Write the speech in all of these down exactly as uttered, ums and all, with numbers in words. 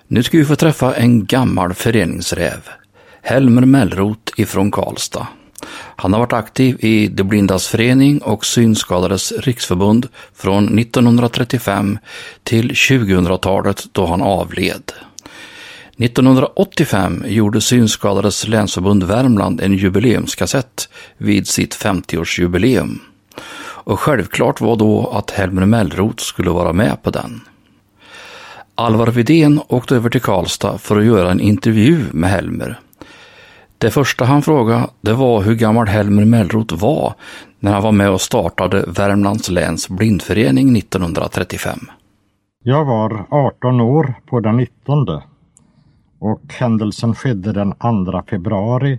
Nu ska vi få träffa en gammal föreningsräv, Helmer Mellroth ifrån Karlstad. Han har varit aktiv i De blindas förening och Synskadades riksförbund från nittonhundratrettiofem till tjugohundratalet då han avled. nittonhundraåttiofem gjorde Synskadades länsförbund Värmland en jubileumskassett vid sitt femtioårsjubileum. Och självklart var då att Helmer Mellroth skulle vara med på den. Alvar Widén åkte över till Karlstad för att göra en intervju med Helmer. Det första han frågade det var hur gammal Helmer Mellroth var när han var med och startade Värmlands läns blindförening nittonhundratrettiofem. Jag var arton år på den nittonde och händelsen skedde den andra februari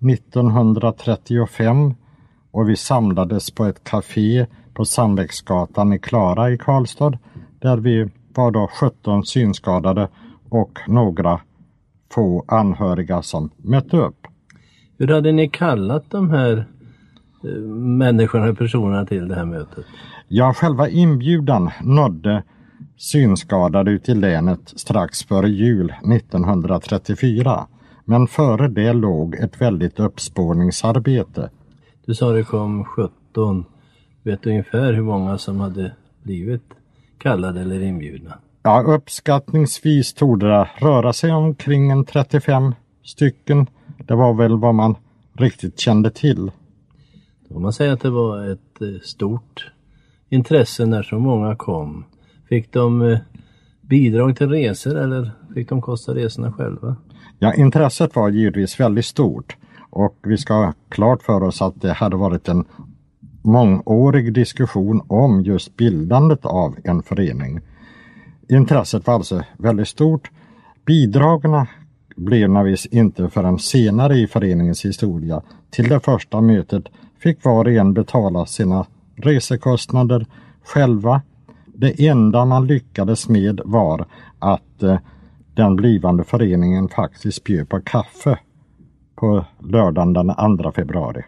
nittonhundratrettiofem och vi samlades på ett café på Sandbäcksgatan i Klara i Karlstad där vi var då sjutton synskadade och några få anhöriga som mötte upp. Hur hade ni kallat de här människorna och personerna till det här mötet? Ja, själva inbjudan nådde synskadade ut i länet strax före jul nittonhundratrettiofyra. Men före det låg ett väldigt uppspårningsarbete. Du sa det kom sjutton. Vet du ungefär hur många som hade blivit kallade eller inbjudna? Ja, uppskattningsvis torde det röra sig omkring en trettiofem stycken. Det var väl vad man riktigt kände till. Då kan man säga att det var ett stort intresse när så många kom. Fick de bidrag till resor eller fick de kosta resorna själva? Ja, intresset var givetvis väldigt stort. Och vi ska ha klart för oss att det hade varit en mångårig diskussion om just bildandet av en förening. Intresset var alltså väldigt stort. Bidragen blev naturligtvis inte förrän senare i föreningens historia. Till det första mötet fick var och en betala sina resekostnader själva. Det enda man lyckades med var att eh, den blivande föreningen faktiskt bjöd på kaffe på lördagen den andra februari.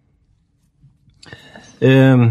Um,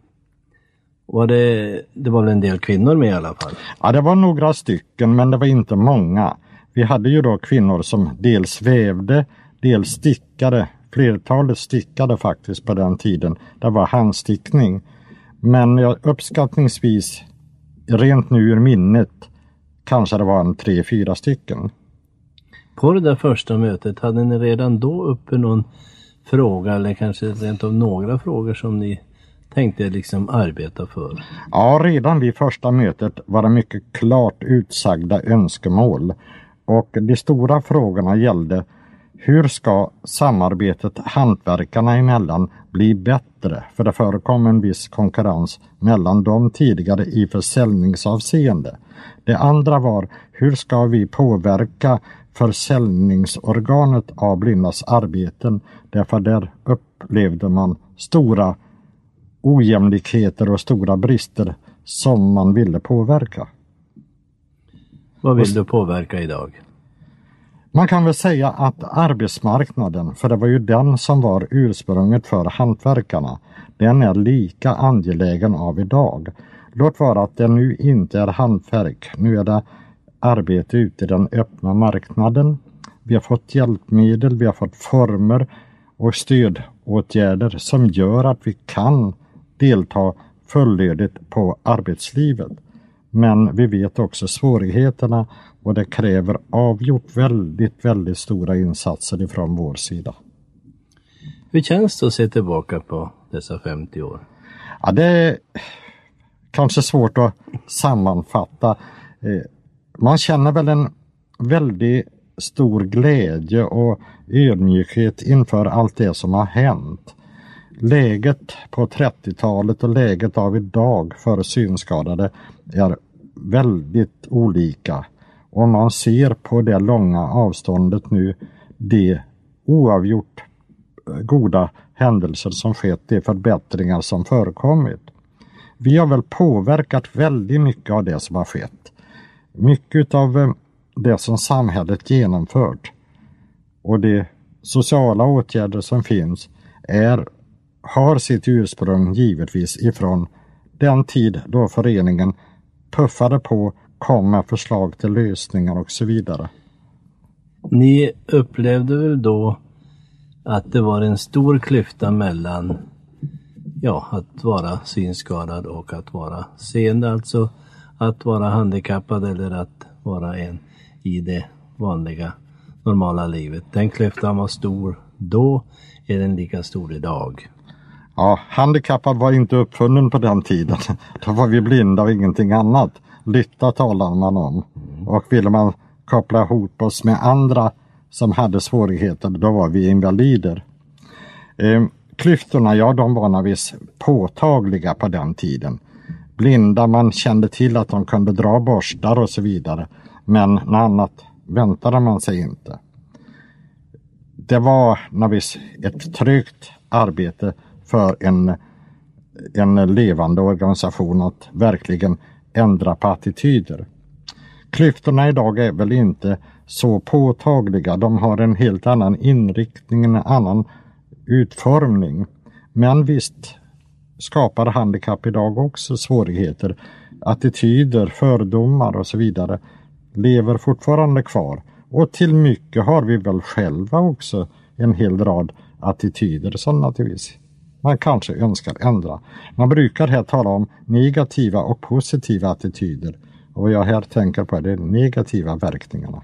var det, det var väl en del kvinnor med i alla fall? Ja, det var några stycken men det var inte många. Vi hade ju då kvinnor som dels vävde, dels stickade. Flertalet stickade faktiskt på den tiden. Det var handstickning. Men jag, uppskattningsvis, rent nu ur minnet, kanske det var en tre, fyra stycken. På det där första mötet, hade ni redan då uppe någon fråga eller kanske rent av några frågor som ni tänkte liksom arbeta för? Ja, redan vid första mötet var det mycket klart utsagda önskemål. Och de stora frågorna gällde hur ska samarbetet hantverkarna emellan bli bättre? För det förekom en viss konkurrens mellan dem tidigare i försäljningsavseende. Det andra var hur ska vi påverka försäljningsorganet av blindas arbeten? Därför där upplevde man stora ojämlikheter och stora brister som man ville påverka. Vad vill du påverka idag? Man kan väl säga att arbetsmarknaden, för det var ju den som var ursprunget för hantverkarna, den är lika angelägen av idag. Låt vara att det nu inte är hantverk, nu är det arbete ute i den öppna marknaden. Vi har fått hjälpmedel, vi har fått former och stödåtgärder som gör att vi kan delta fullödigt på arbetslivet. Men vi vet också svårigheterna och det kräver avgjort väldigt, väldigt stora insatser ifrån vår sida. Hur känns det att se tillbaka på dessa femtio år? Ja, det är kanske svårt att sammanfatta. Man känner väl en väldigt stor glädje och ödmjukhet inför allt det som har hänt. Läget på trettiotalet och läget av idag för synskadade är väldigt olika. Om man ser på det långa avståndet nu, de oavgjort goda händelser som skett, de förbättringar som förekommit. Vi har väl påverkat väldigt mycket av det som har skett. Mycket av det som samhället genomfört och de sociala åtgärder som finns är, har sitt ursprung givetvis ifrån den tid då föreningen puffade på, kom med förslag till lösningar och så vidare. Ni upplevde väl då att det var en stor klyfta mellan ja, att vara synskadad och att vara seende, alltså att vara handikappad eller att vara en i det vanliga normala livet. Den klyftan var stor då, är den lika stor idag? Ja, handikappad var inte uppfunnen på den tiden. Då var vi blinda och ingenting annat. Lytta talar man om. Och ville man koppla ihop oss med andra som hade svårigheter, då var vi invalider. Eh, klyftorna, ja, de var naturligtvis påtagliga på den tiden. Blinda, man kände till att de kunde dra borstar och så vidare. Men något annat väntade man sig inte. Det var naturligtvis ett tryggt arbete för en, en levande organisation att verkligen ändra på attityder. Klyftorna idag är väl inte så påtagliga. De har en helt annan inriktning, en annan utformning. Men visst skapar handikapp idag också svårigheter. Attityder, fördomar och så vidare lever fortfarande kvar. Och till mycket har vi väl själva också en hel rad attityder som naturligtvis man kanske önskar ändra. Man brukar här tala om negativa och positiva attityder. Och vad jag här tänker på är de negativa verkningarna.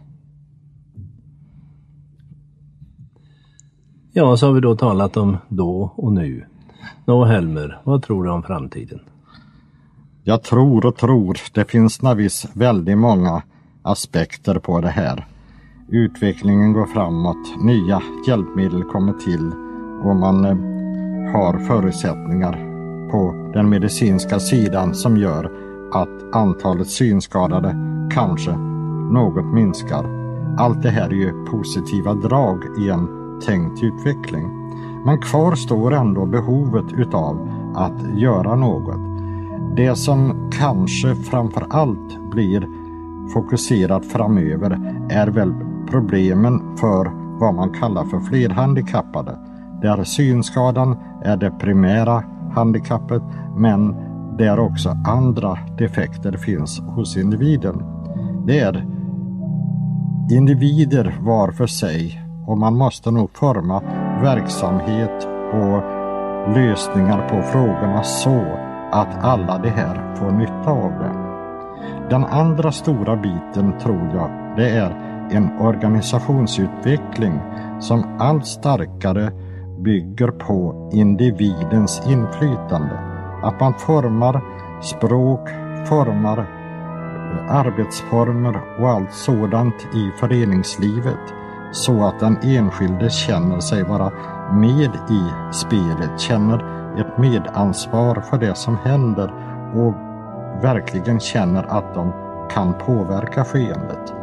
Ja, så har vi då talat om då och nu. Nå Helmer, vad tror du om framtiden? Jag tror och tror. Det finns naturligtvis väldigt många aspekter på det här. Utvecklingen går framåt, nya hjälpmedel kommer till och man eh, har förutsättningar på den medicinska sidan som gör att antalet synskadade kanske något minskar. Allt det här är ju positiva drag i en tänkt utveckling. Men kvar står ändå behovet utav att göra något. Det som kanske framför allt blir fokuserat framöver är väl problemen för vad man kallar för flerhandikappade. Där synskadan är det primära handikappet, men där också andra defekter finns hos individen. Det är individer var för sig och man måste nog forma verksamhet och lösningar på frågorna så att alla det här får nytta av det. Den andra stora biten tror jag det är en organisationsutveckling som allt starkare bygger på individens inflytande. Att man formar språk, formar arbetsformer och allt sådant i föreningslivet så att den enskilde känner sig vara med i spelet, känner ett medansvar för det som händer och verkligen känner att de kan påverka skeendet.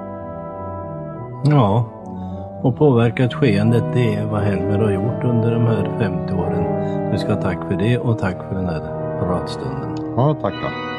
Ja, och påverkat skeendet, det är vad Helmer har gjort under de här femtio åren. Du ska tack för det och tack för den här pratstunden. Ja, tackar.